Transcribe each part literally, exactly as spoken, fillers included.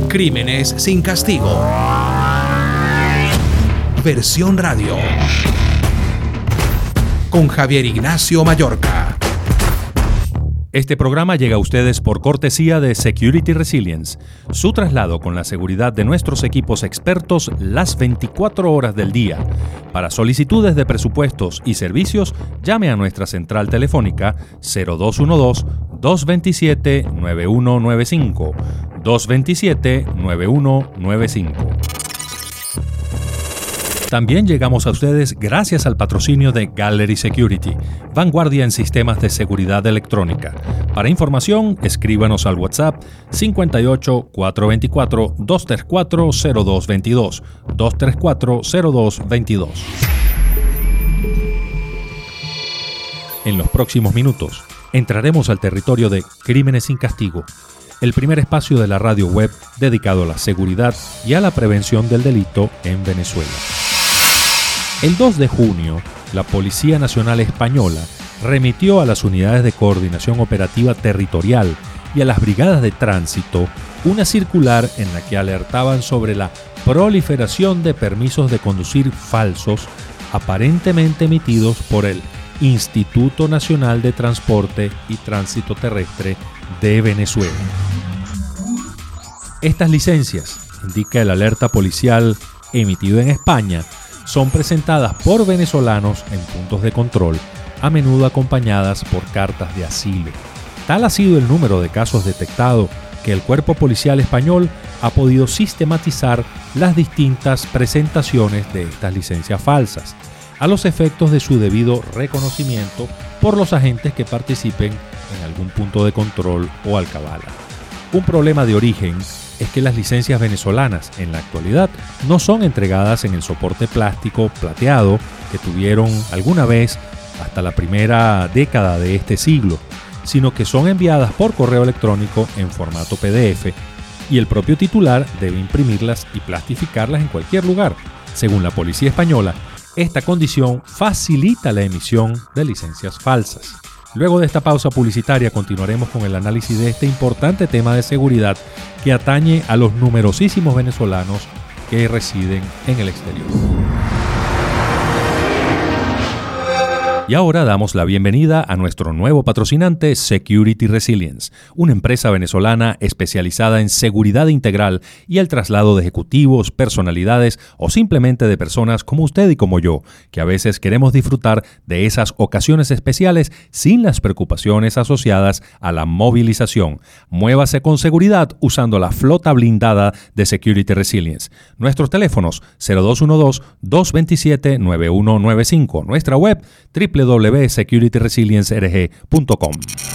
Crímenes sin castigo. Versión radio. Con Javier Ignacio Mallorca. Este programa llega a ustedes por cortesía de Security Resilience, su traslado con la seguridad de nuestros equipos expertos las veinticuatro horas del día. Para solicitudes de presupuestos y servicios, llame a nuestra central telefónica cero dos uno dos, dos dos siete, nueve uno nueve cinco, dos dos siete, nueve uno nueve cinco. También llegamos a ustedes gracias al patrocinio de Gallery Security, vanguardia en sistemas de seguridad electrónica. Para información, escríbanos al WhatsApp cincuenta y ocho, cuatrocientos veinticuatro, doscientos treinta y cuatro, cero dos veintidós, doscientos treinta y cuatro, cero dos veintidós. En los próximos minutos, entraremos al territorio de Crímenes sin Castigo, el primer espacio de la radio web dedicado a la seguridad y a la prevención del delito en Venezuela. El dos de junio, la Policía Nacional Española remitió a las Unidades de Coordinación Operativa Territorial y a las Brigadas de Tránsito una circular en la que alertaban sobre la proliferación de permisos de conducir falsos aparentemente emitidos por el Instituto Nacional de Transporte y Tránsito Terrestre de Venezuela. Estas licencias, indica el alerta policial emitido en España, son presentadas por venezolanos en puntos de control, a menudo acompañadas por cartas de asilo. Tal ha sido el número de casos detectados que el cuerpo policial español ha podido sistematizar las distintas presentaciones de estas licencias falsas, a los efectos de su debido reconocimiento por los agentes que participen en algún punto de control o alcabala. Un problema de origen es que las licencias venezolanas en la actualidad no son entregadas en el soporte plástico plateado que tuvieron alguna vez hasta la primera década de este siglo, sino que son enviadas por correo electrónico en formato P D F y el propio titular debe imprimirlas y plastificarlas en cualquier lugar. Según la policía española, esta condición facilita la emisión de licencias falsas. Luego de esta pausa publicitaria continuaremos con el análisis de este importante tema de seguridad que atañe a los numerosísimos venezolanos que residen en el exterior. Y ahora damos la bienvenida a nuestro nuevo patrocinante Security Resilience, una empresa venezolana especializada en seguridad integral y el traslado de ejecutivos, personalidades o simplemente de personas como usted y como yo, que a veces queremos disfrutar de esas ocasiones especiales sin las preocupaciones asociadas a la movilización. Muévase con seguridad usando la flota blindada de Security Resilience. Nuestros teléfonos cero dos uno dos, dos dos siete, nueve uno nueve cinco, nuestra web w w w punto security resilience r g punto com.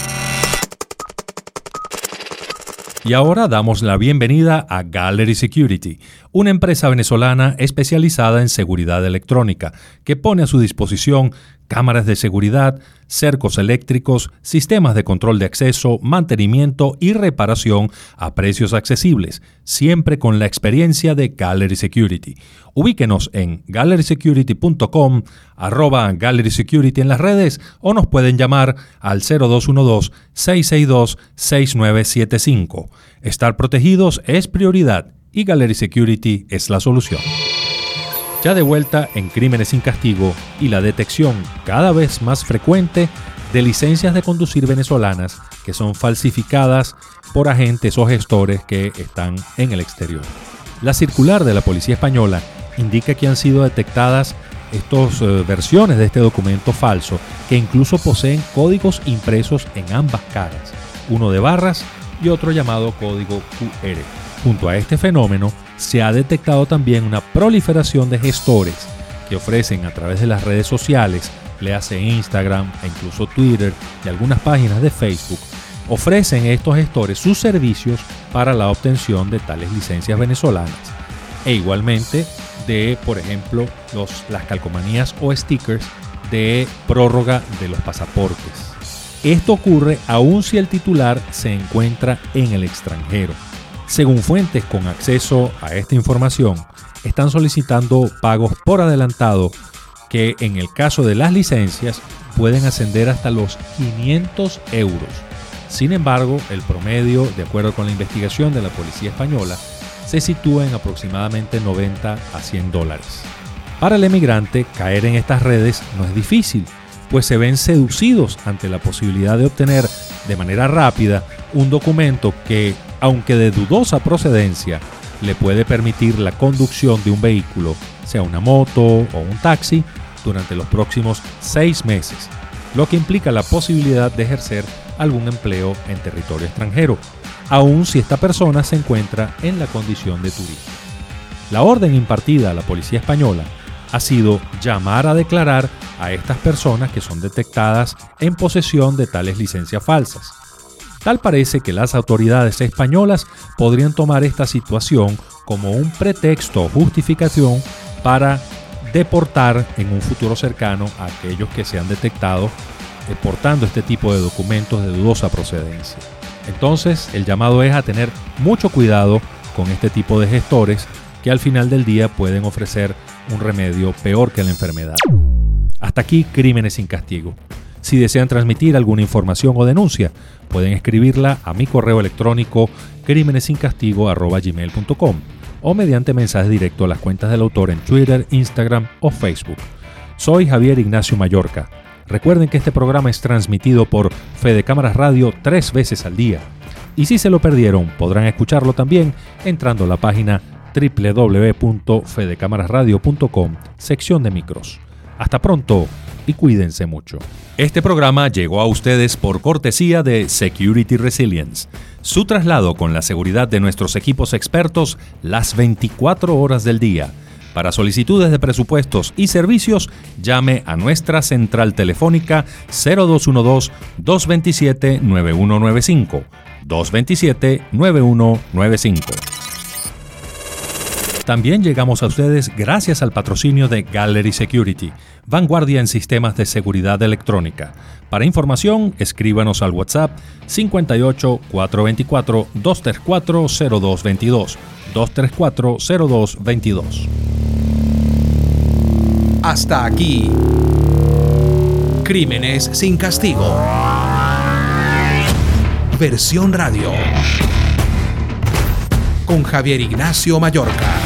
Y ahora damos la bienvenida a Gallery Security, una empresa venezolana especializada en seguridad electrónica que pone a su disposición cámaras de seguridad, cercos eléctricos, sistemas de control de acceso, mantenimiento y reparación a precios accesibles, siempre con la experiencia de Gallery Security. Ubíquenos en gallery security punto com, arroba Gallery Security en las redes o nos pueden llamar al cero dos uno dos, seis seis dos, seis nueve siete cinco. Estar protegidos es prioridad y Gallery Security es la solución. Ya de vuelta en Crímenes sin Castigo y la detección cada vez más frecuente de licencias de conducir venezolanas que son falsificadas por agentes o gestores que están en el exterior. La circular de la Policía Española indica que han sido detectadas estas uh, versiones de este documento falso que incluso poseen códigos impresos en ambas caras, uno de barras y otro llamado código Q R. Junto a este fenómeno, se ha detectado también una proliferación de gestores que ofrecen a través de las redes sociales, le hace Instagram e incluso Twitter y algunas páginas de Facebook, ofrecen estos gestores sus servicios para la obtención de tales licencias venezolanas e igualmente de, por ejemplo, los, las calcomanías o stickers de prórroga de los pasaportes. Esto ocurre aun si el titular se encuentra en el extranjero. Según fuentes con acceso a esta información, están solicitando pagos por adelantado que en el caso de las licencias pueden ascender hasta los quinientos euros. Sin embargo, el promedio, de acuerdo con la investigación de la Policía Española, se sitúa en aproximadamente noventa a cien dólares. Para el emigrante, caer en estas redes no es difícil, pues se ven seducidos ante la posibilidad de obtener de manera rápida un documento que, aunque de dudosa procedencia, le puede permitir la conducción de un vehículo, sea una moto o un taxi, durante los próximos seis meses, lo que implica la posibilidad de ejercer algún empleo en territorio extranjero, aun si esta persona se encuentra en la condición de turista. La orden impartida a la policía española ha sido llamar a declarar a estas personas que son detectadas en posesión de tales licencias falsas. Tal parece que las autoridades españolas podrían tomar esta situación como un pretexto o justificación para deportar en un futuro cercano a aquellos que se han detectado eh, portando este tipo de documentos de dudosa procedencia. Entonces, el llamado es a tener mucho cuidado con este tipo de gestores que al final del día pueden ofrecer un remedio peor que la enfermedad. Hasta aquí, Crímenes sin Castigo. Si desean transmitir alguna información o denuncia, pueden escribirla a mi correo electrónico crímenesincastigo arroba gmail punto com o mediante mensaje directo a las cuentas del autor en Twitter, Instagram o Facebook. Soy Javier Ignacio Mallorca. Recuerden que este programa es transmitido por Fede Cámaras Radio tres veces al día. Y si se lo perdieron, podrán escucharlo también entrando a la página doble u doble u doble u punto fede cámaras radio punto com, sección de micros. Hasta pronto y cuídense mucho. Este programa llegó a ustedes por cortesía de Security Resilience, su traslado con la seguridad de nuestros equipos expertos las veinticuatro horas del día. Para solicitudes de presupuestos y servicios, llame a nuestra central telefónica cero dos uno dos, dos dos siete, nueve uno nueve cinco, dos dos siete, nueve uno nueve cinco. También llegamos a ustedes gracias al patrocinio de Gallery Security, vanguardia en sistemas de seguridad electrónica. Para información, escríbanos al WhatsApp cincuenta y ocho, cuatrocientos veinticuatro, doscientos treinta y cuatro, cero dos veintidós, doscientos treinta y cuatro, cero dos veintidós. Hasta aquí. Crímenes sin Castigo. Versión radio. Con Javier Ignacio Mallorca.